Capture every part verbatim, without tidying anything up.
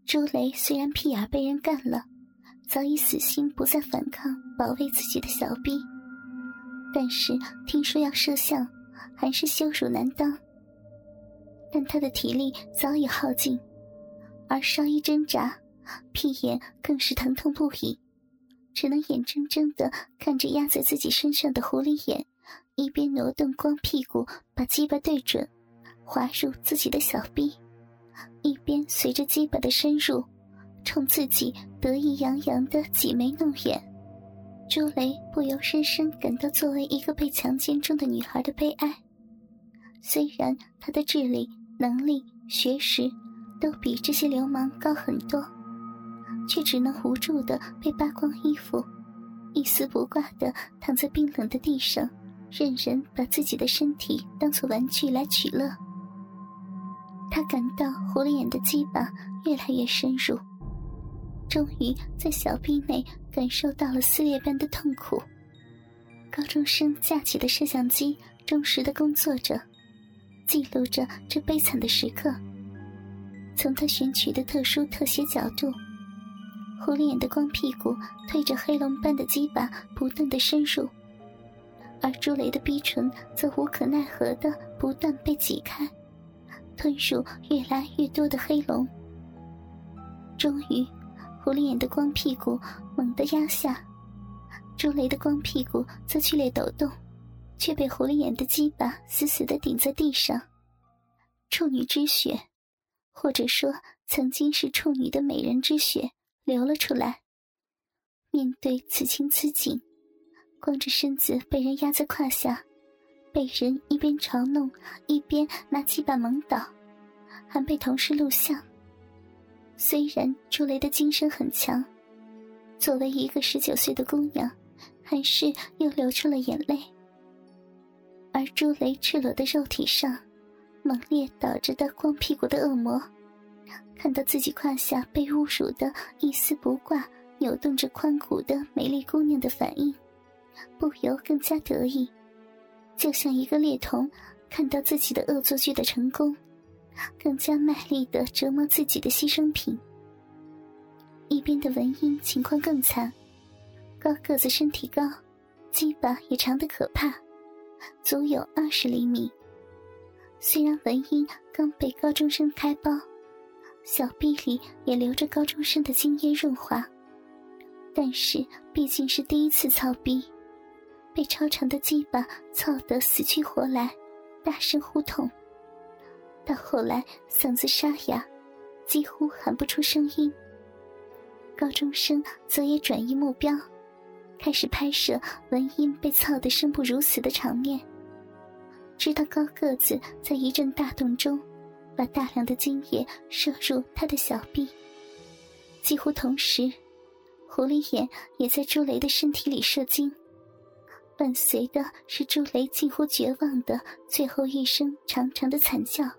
朱雷虽然屁眼被人干了，早已死心不再反抗保卫自己的小臂，但是听说要摄像，还是羞辱难当。但他的体力早已耗尽，而稍一挣扎，屁眼更是疼痛不已，只能眼睁睁地看着压在自己身上的狐狸眼一边挪动光屁股把鸡巴对准，滑入自己的小臂，一边随着鸡巴的深入冲自己得意洋洋的挤眉弄眼。朱雷不由深深感到作为一个被强奸中的女孩的悲哀。虽然她的智力、能力、学识都比这些流氓高很多，却只能无助地被扒光衣服，一丝不挂地躺在冰冷的地上，任人把自己的身体当作玩具来取乐。他感到狐狸眼的鸡巴越来越深入，终于在小臂内感受到了撕裂般的痛苦。高中生架起的摄像机忠实地工作着，记录着这悲惨的时刻。从他选取的特殊特写角度，狐狸眼的光屁股推着黑龙般的鸡巴不断地深入，而朱雷的逼唇则无可奈何地不断被挤开，吞入越来越多的黑龙。终于，狐狸眼的光屁股猛地压下，朱雷的光屁股则剧烈抖动，却被狐狸眼的鸡巴死死地顶在地上。处女之血，或者说曾经是处女的美人之血流了出来。面对此情此景，光着身子被人压在胯下，被人一边嘲弄一边拿鸡巴猛倒，还被同事录像。虽然朱雷的精神很强，作为一个十九岁的姑娘，还是又流出了眼泪。而朱雷赤裸的肉体上猛烈倒着的光屁股的恶魔，看到自己胯下被侮辱的一丝不挂扭动着髋骨的美丽姑娘的反应，不由更加得意，就像一个猎童看到自己的恶作剧的成功，更加卖力地折磨自己的牺牲品。一边的文英情况更惨，高个子身体高，鸡巴也长得可怕，足有二十厘米。虽然文英刚被高中生开包，小臂里也流着高中生的精液润滑，但是毕竟是第一次操逼，被超长的鸡巴操得死去活来，大声呼痛。到后来嗓子沙哑，几乎喊不出声音。高中生则也转移目标，开始拍摄文英被操得生不如死的场面。直到高个子在一阵大动中把大量的精液射入他的小臂，几乎同时，狐狸眼也在朱雷的身体里射精，伴随的是朱雷近乎绝望的最后一声长长的惨叫。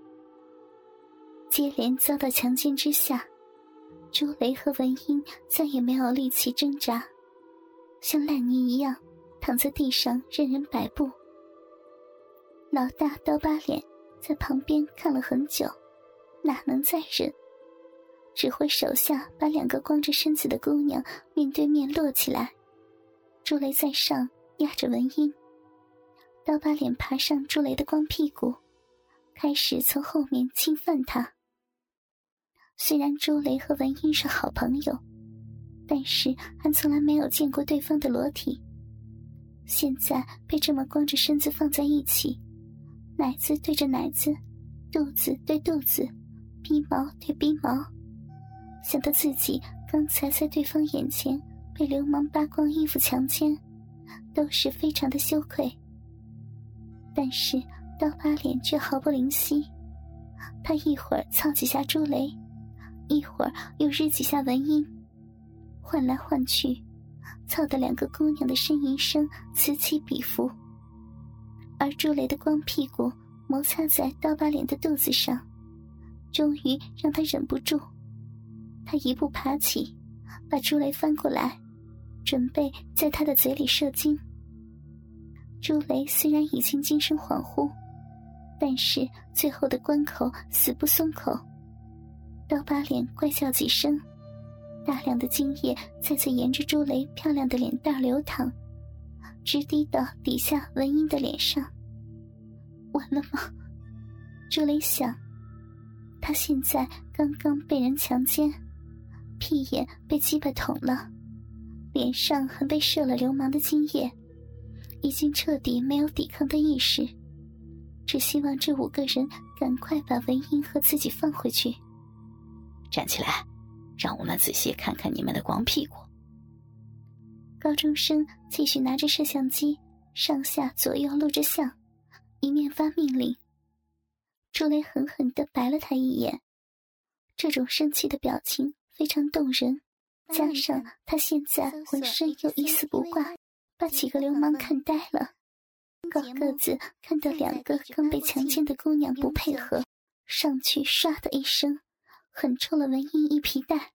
接连遭到强奸之下，朱雷和文英再也没有力气挣扎，像烂泥一样躺在地上任人摆布。老大刀疤脸在旁边看了很久，哪能再忍，指挥手下把两个光着身子的姑娘面对面摞起来，朱雷在上压着文英，刀疤脸爬上朱雷的光屁股，开始从后面侵犯他。虽然朱雷和文英是好朋友，但是还从来没有见过对方的裸体，现在被这么光着身子放在一起，奶子对着奶子，肚子对肚子，逼毛对逼毛，想到自己刚才在对方眼前被流氓扒光衣服强奸，都是非常的羞愧。但是刀疤脸却毫不灵犀，他一会儿操几下朱雷，一会儿又日几下文英，换来换去，操得两个姑娘的呻吟声此起彼伏。而朱雷的光屁股摩擦在刀疤脸的肚子上，终于让他忍不住，他一步爬起，把朱雷翻过来，准备在他的嘴里射精。朱雷虽然已经精神恍惚，但是最后的关口死不松口， 刀疤脸怪叫几声，大量的精液再次沿着朱雷漂亮的脸蛋流淌，直滴到底下文英的脸上。完了吗？朱雷想，他现在刚刚被人强奸，屁眼被鸡巴捅了，脸上还被射了流氓的精液，已经彻底没有抵抗的意识，只希望这五个人赶快把文英和自己放回去。 站起来，让我们仔细看看你们的光屁股。 高中生继续拿着摄像机上下左右录着像，一面发命令。朱雷狠狠地白了他一眼，这种生气的表情非常动人，加上他现在浑身又一丝不挂，把几个流氓看呆了。高个子看到两个刚被强奸的姑娘不配合，上去唰的一声狠抽了文英一皮带。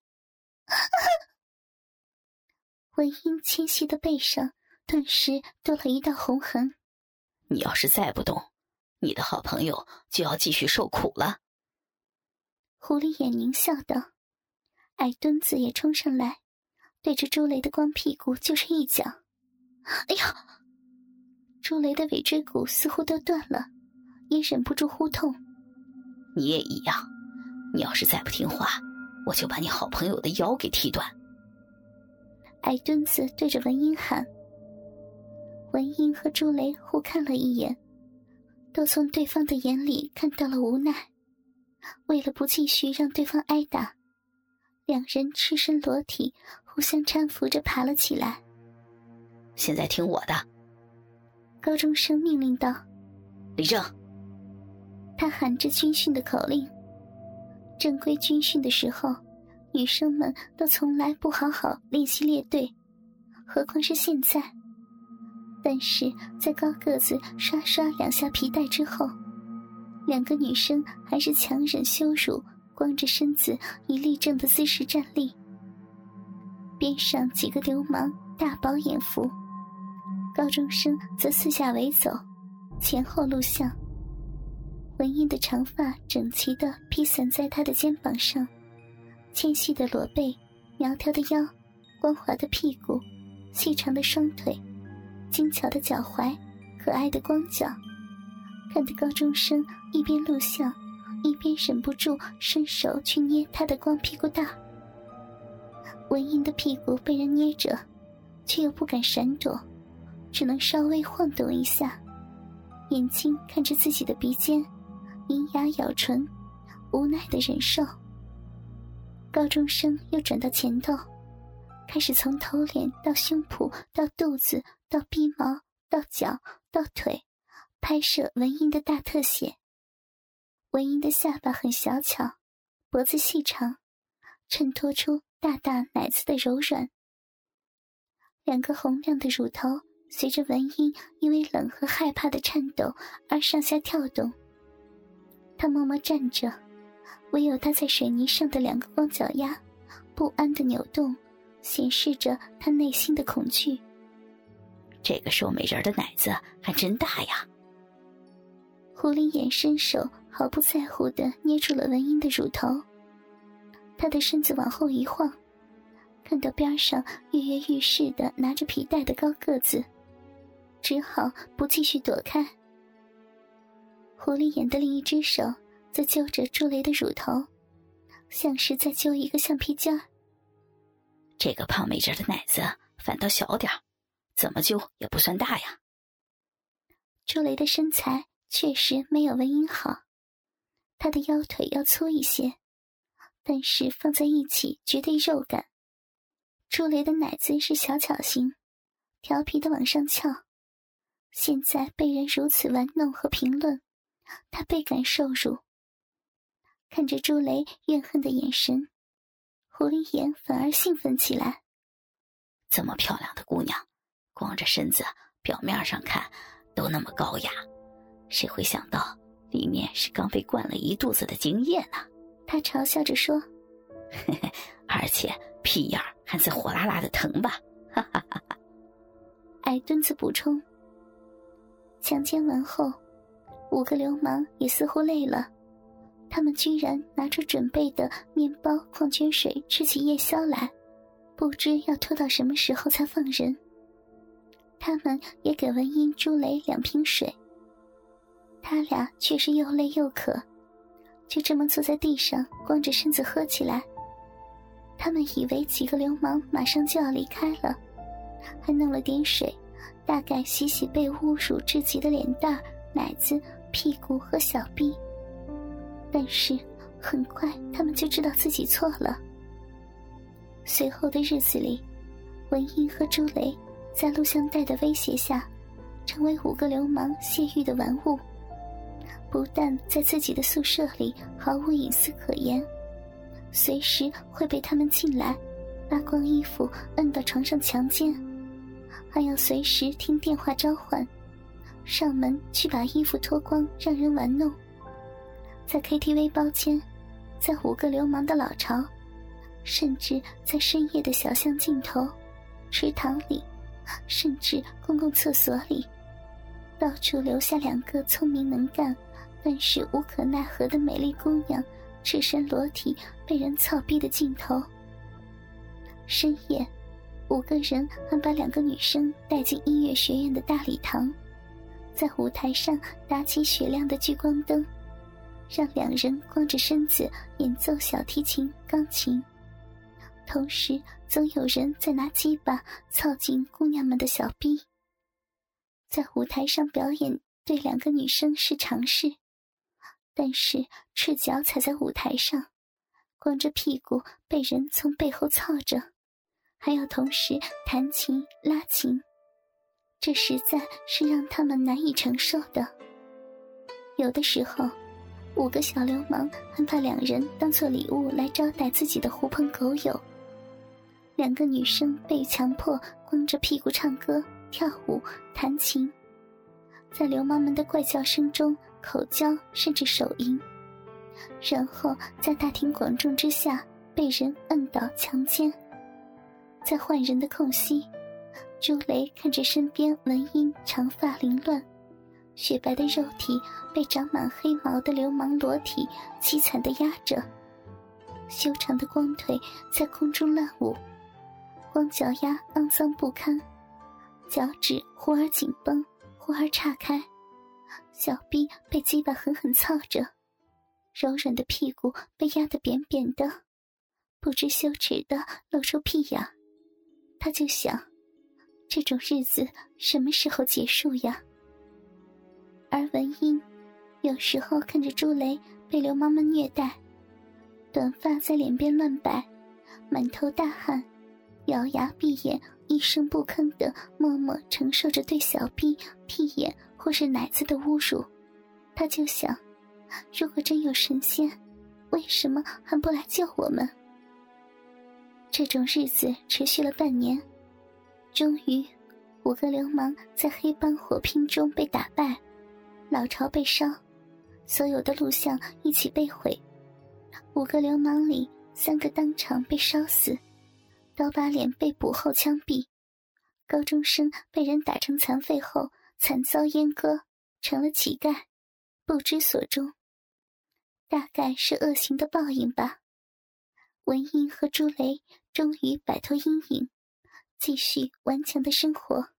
文英纤细的背上顿时多了一道红痕。 你要是再不动，你的好朋友就要继续受苦了。 狐狸眼狞笑道。矮墩子也冲上来，对着朱雷的光屁股就是一脚。哎呀！朱雷的尾椎骨似乎都断了，也忍不住呼痛。 你也一样，你要是再不听话，我就把你好朋友的腰给踢断。 矮墩子对着文英喊。文英和朱雷互看了一眼，都从对方的眼里看到了无奈。为了不继续让对方挨打，两人赤身裸体互相搀扶着爬了起来。 现在听我的， 高中生命令道。 立正。 他喊着军训的口令。正规军训的时候，女生们都从来不好好练习列队，何况是现在。但是在高个子刷刷两下皮带之后，两个女生还是强忍羞辱，光着身子以立正的姿势站立。边上几个流氓大饱眼福，高中生则四下围走，前后录像。文英的长发整齐地披散在她的肩膀上，纤细的裸背，苗条的腰，光滑的屁股，细长的双腿，精巧的脚踝，可爱的光脚，看得高中生一边录像，一边忍不住伸手去捏她的光屁股蛋。文英的屁股被人捏着，却又不敢闪躲，只能稍微晃动一下，眼睛看着自己的鼻尖，银牙咬唇，无奈地忍受。高中生又转到前头，开始从头脸到胸脯到肚子到臂毛到脚到腿拍摄文英的大特写。文英的下巴很小巧，脖子细长，衬托出大大奶子的柔软。两个红亮的乳头随着文英因为冷和害怕的颤抖而上下跳动。她默默站着，唯有她在水泥上的两个光脚丫不安地扭动，显示着她内心的恐惧。 这个瘦美人的奶子还真大呀。 狐狸眼伸手毫不在乎地捏住了文英的乳头，她的身子往后一晃，看到边上跃跃欲试地拿着皮带的高个子，只好不继续躲开。狐狸眼的另一只手则揪着朱雷的乳头，像是在揪一个橡皮筋儿。 这个胖美人的奶子反倒小点儿，怎么揪也不算大呀。 朱雷的身材确实没有文英好，他的腰腿要粗一些，但是放在一起绝对肉感。朱雷的奶子是小巧型，调皮的往上翘，现在被人如此玩弄和评论，他倍感受辱。看着朱雷怨恨的眼神，狐狸眼反而兴奋起来。 这么漂亮的姑娘，光着身子，表面上看都那么高雅，谁会想到里面是刚被灌了一肚子的精液呢？ 他嘲笑着说。 嘿嘿，而且屁眼还在火辣辣的疼吧？哈哈哈哈。 矮墩子补充。强奸完后，五个流氓也似乎累了， 他们居然拿出准备的面包、矿泉水吃起夜宵来，不知要拖到什么时候才放人。他们也给文英、朱雷两瓶水，他俩却是又累又渴，就这么坐在地上光着身子喝起来。他们以为几个流氓马上就要离开了，还弄了点水，大概洗洗被侮辱至极的脸蛋、奶子、屁股和小臂。但是很快他们就知道自己错了。随后的日子里，文英和朱雷在录像带的威胁下，成为五个流氓泄欲的玩物，不但在自己的宿舍里毫无隐私可言，随时会被他们进来扒光衣服摁到床上强奸，还要随时听电话召唤，上门去把衣服脱光让人玩弄。在 K T V 包间，在五个流氓的老巢，甚至在深夜的小巷尽头、池塘里，甚至公共厕所里，到处留下两个聪明能干但是无可奈何的美丽姑娘赤身裸体被人操逼的镜头。深夜，五个人还把两个女生带进音乐学院的大礼堂，在舞台上打起雪亮的聚光灯，让两人光着身子演奏小提琴、钢琴，同时总有人在拿鸡巴操进姑娘们的小逼。在舞台上表演对两个女生是常事，但是赤脚踩在舞台上，光着屁股被人从背后操着，还要同时弹琴拉琴，这实在是让他们难以承受的。有的时候，五个小流氓还把两人当作礼物来招待自己的狐朋狗友。两个女生被强迫光着屁股唱歌、跳舞、弹琴，在流氓们的怪叫声中口交甚至手淫，然后在大庭广众之下被人摁倒强奸。在换人的空隙，朱雷看着身边文英长发凌乱，雪白的肉体被长满黑毛的流氓裸体凄惨地压着，修长的光腿在空中乱舞，光脚丫肮脏不堪，脚趾忽而紧绷，忽而岔开，小臂被鸡巴狠狠操着，柔软的屁股被压得扁扁的，不知羞耻地露出屁眼。他就想，这种日子什么时候结束呀？而文英有时候看着朱雷被流氓们虐待，短发在脸边乱摆，满头大汗，咬牙闭眼，一声不吭地默默承受着对小臂、屁眼或是奶子的侮辱。他就想，如果真有神仙，为什么还不来救我们？这种日子持续了半年，终于五个流氓在黑帮火拼中被打败，老巢被烧，所有的录像一起被毁。五个流氓里，三个当场被烧死，刀疤脸被捕后枪毙，高中生被人打成残废后惨遭阉割，成了乞丐，不知所终。大概是恶行的报应吧。文英和朱雷终于摆脱阴影，继续顽强的生活。